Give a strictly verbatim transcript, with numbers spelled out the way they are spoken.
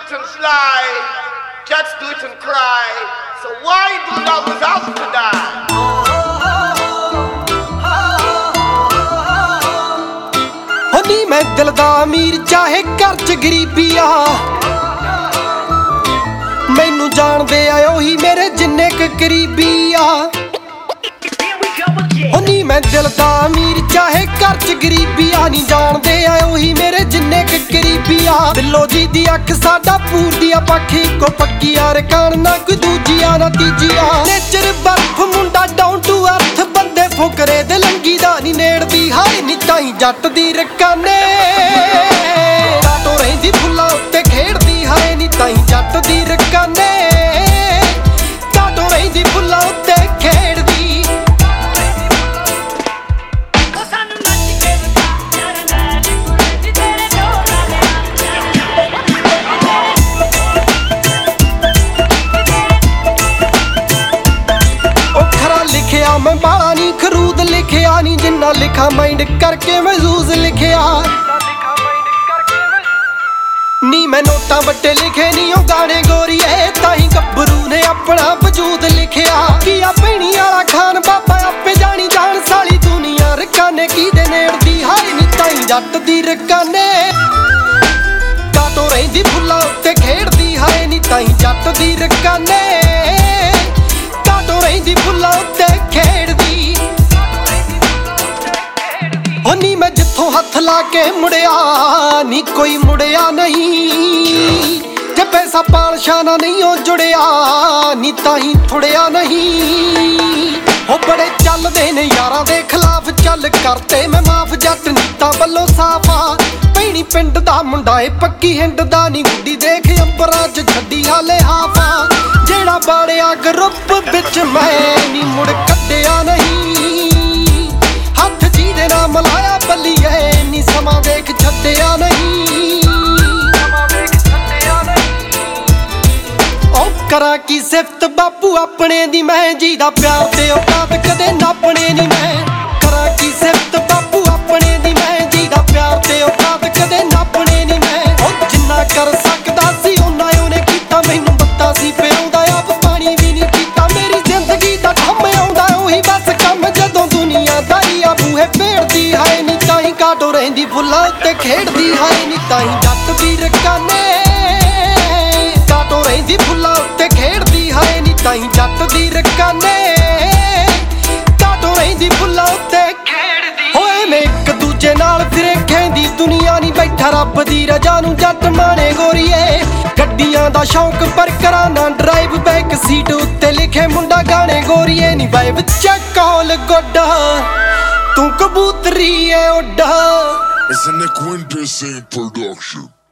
it and fly, cats do it and cry. So why do dogs have to die? ਨੀ ਮੈਂ ਦਿਲ ਦਾ ਅਮੀਰ ਚਾਹੇ ਘਰ ਚ ਗਰੀਬੀ ਆ, ਮੈਨੂੰ ਜਾਣਦੇ ਆ ਉਹੀ ਮੇਰੇ ਜਿੰਨੇ ਕ ਕਰੀਬੀ ਆ। ਨੀ ਮੈਂ ਦਿਲ ਦਾ ਅਮੀਰ ਚਾਹੇ ਘਰ ਚ ਗਰੀਬੀ ਆ, ਨੀ ਜਾਣਦੇ ਆ ਉਹੀ ਮੇਰੇ ਜਿੰਨੇ ਕ ਕਰੀਬੀ ਆ। ਬਿੱਲੋ ਜੀ ਦੀ ਅੱਖ ਸਾਡਾ ਪੂਰਦੀ ਆ ਪੱਖ ਇੱਕੋ ਪੱਕੀ ਆ, ਰਕਾਨ ਨਾ ਕੋਈ ਦੂਜੀ ਆ ਨਾ ਤੀਜੀ ਆ। ਨੇਚਰ ਬਰਫ ਮੁੰਡਾ ਡਾਊਨ ਟੂ ਅਰਥ, ਬੰਦੇ ਫੁਕਰੇ ਦੇ ਲੰਗੀ ਦਾ ਨੀ ਨੇੜਦੀ ਹਾਏ ਨੀ ਤਾਈ ਜੱਟ ਦੀ ਰਕਾਨੇ। ਕਾਟੋ ਰਹਿੰਦੀ ਫੁੱਲਾਂ ਉੱਤੇ ਖੇਡਦੀ ਹਾਏ ਨੀ ਤਾਈ ਜੱਟ ਦੀ ਰਕਾਨੇ। ਕਾਟੋ ਰਹਿੰਦੀ ਫੁੱਲਾਂ ਉੱਤੇ ਖੇਡਦੀ। ਮੈਂ ਬਾਲਾ ਨੀ ਖਰੂਦ ਲਿਖਿਆ ਨੀ, ਜਿੰਨਾ ਲਿਖਾ ਮਾਈਂਡ ਕਰਕੇ ਮਹਿਜ਼ੂਜ਼ ਲਿਖਿਆ ਨੀ। ਮੈਂ ਨੋਟਾਂ ਵੱਟੇ ਲਿਖੇ ਨੀ ਉਹ ਗਾਣੇ ਗੋਰੀਏ, ਤਾਹੀਂ ਗੱਭਰੂ ਨੇ ਆਪਣਾ ਵਜੂਦ ਲਿਖਿਆ। ਕੀ ਆ ਭੈਣੀ ਵਾਲਾ ਖਾਨ ਬਾਬਾ ਆਪੇ ਜਾਣੀ ਜਾਣ, ਸਾਲੀ ਦੁਨੀਆ ਰਕਾਨੇ ਕੀ ਦੇ ਨੇੜਦੀ ਹਾਏ ਨੀ ਤਾਈ ਜੱਟ ਦੀ ਰਕਾਨੇ। ਕਾਟੋ ਰਹਿੰਦੀ ਫੁੱਲਾਂ ਉੱਤੇ ਖੇਡਦੀ ਹਾਏ ਨੀ ਤਾਈ ਜੱਟ ਦੀ ਰਕਾਨੇ। ਕਾਟੋ ਰਹਿੰਦੀ ਫੁੱਲਾਂ ਉੱਤੇ ਖੇਡਦੀ। ਹੋ ਨੀ ਮੈਂ ਜਿੱਥੋਂ ਹੱਥ ਲਾ ਕੇ ਮੁੜਿਆ ਨੀ ਕੋਈ ਮੁੜਿਆ ਨਹੀਂ, ਜੇ ਪੈਸਾ ਪਾਲਸ਼ਾ ਨਾ ਨਹੀਂ ਉਹ ਜੁੜਿਆ ਨੀ ਤਾਹੀਂ ਥੁੜਿਆ ਨਹੀਂ। ਉਹ ਬੜੇ ਚੱਲਦੇ ਨੇ ਯਾਰਾਂ ਦੇ ਖਿਲਾਫ, ਚੱਲ ਕਰਤੇ ਮੈਂ ਮਾਫ ਜੱਟ ਨੀਤਾਂ ਵੱਲੋਂ ਸਾਫਾ। ਭੈਣੀ ਪਿੰਡ ਦਾ ਮੁੰਡਾ ਏ ਪੱਕੀ ਹਿੰਡ ਦਾ ਨੀ, ਗੁੱਡੀ ਦੇਖ ਅੰਬਰਾਂ ਚ ਛੱਡੀ ਹਾਲੇ ਹਾਫਾ। ਜਿਹੜਾ ਬਾੜਿਆ ਗਰੁੱਪ ਵਿੱਚ ਮੈਂ ਨੀ ਮੁੜ ਕੱਢਿਆ ਨਹੀਂ, ਹੱਥ ਜਿਹਦੇ ਨਾਲ ਮਲਾਇਆ ਬੱਲੀਏ ਨੀ ਸਮਾਂ ਦੇਖ ਛੱਡਿਆ ਨਹੀਂ। ਉਹ ਕਰਾਂ ਕੀ ਸਿਫਤ ਬਾਪੂ ਆਪਣੇ ਦੀ ਮੈਂ, ਜੀ ਦਾ ਪਿਆਰ ਤੇ ਔਕਾਤ ਕਦੇ ਨਾਪਣੇ ਨੀ ਮੈਂ। ਕਰਾਂ ਕੀ ਸਿਫਤ ਬਾਪੂ ਆਪਣੇ ਦੀ ਮੈਂ, ਜੀ ਦਾ ਪਿਆਰ ਤੇ ਔਕਾਤ ਕਦੇ ਨਾਪਣੇ ਨੀ ਮੈਂ। ਉਹ ਜਿੰਨਾ ਕਰ ਸਕਦਾ ਸੀ ਉਹਨਾਂ ਉਹਨੇ ਕੀਤਾ, ਮੈਨੂੰ ਬੱਤਾ ਸੀ ਪਿਆਉਂਦਾ ਆਪ ਪਾਣੀ ਵੀ ਨਹੀਂ ਪੀਤਾ। ਮੇਰੀ ਜ਼ਿੰਦਗੀ ਦਾ ਕੰਮ ਆਉਂਦਾ ਉਹੀ ਬਸ ਕੰਮ, ਜਦੋਂ ਦੁਨੀਆਦਾਰੀ ਆ ਬੂਹੇ ਭੇੜਦੀ ਹਾਏ ਨੀ ਤਾਹੀਂ ਕਾਟੋ ਰਹਿੰਦੀ ਫੁੱਲਾਂ ਉੱਤੇ ਖੇਡਦੀ ਹਾਏ ਨੀ ਤਾਹੀਂ ਜੱਟ ਦੀ ਰਕਾਨੇ। ਕਾਟੋ ਰਹਿੰਦੀ ਫੁੱਲਾਂ ਉੱਤੇ ਖੇਡਦੀ ਹਾਏ ਨੀ ਤਾਹੀਂ ਜੱਟ ਦੀ ਰਕਾਨੇ। ਕਾਟੋ ਰਹਿੰਦੀ ਫੁੱਲਾਂ ਉੱਤੇ ਖੇਡਦੀ। ਹੋਏ ਮੈਂ ਇੱਕ ਦੂਜੇ ਨਾਲ ਫਿਰੇ ਖੈਂਦੀ ਦੁਨੀਆ ਨੀ, ਬੈਠਾ ਰੱਬ ਦੀ ਰਜਾ ਨੂੰ ਜੱਟ ਮਾਣੇ ਗੋਰੀਏ। ਗੱਡੀਆਂ ਦਾ ਸ਼ੌਂਕ ਪਰ ਕਰਾਂ ਨਾ ਡਰਾਈਵ, ਬੈਕ ਸੀਟ ਉੱਤੇ ਲਿਖੇ ਮੁੰਡਾ ਗਾਣੇ ਗੋਰੀਏ ਨੀ। ਵਾਈਬ ਚੈੱਕ ਕਾਲ ਗੋਡਾ ਤੂੰ ਕਬੂਤਰੀ ਏ ਉੱਡਾ। It's a Nick Winter production.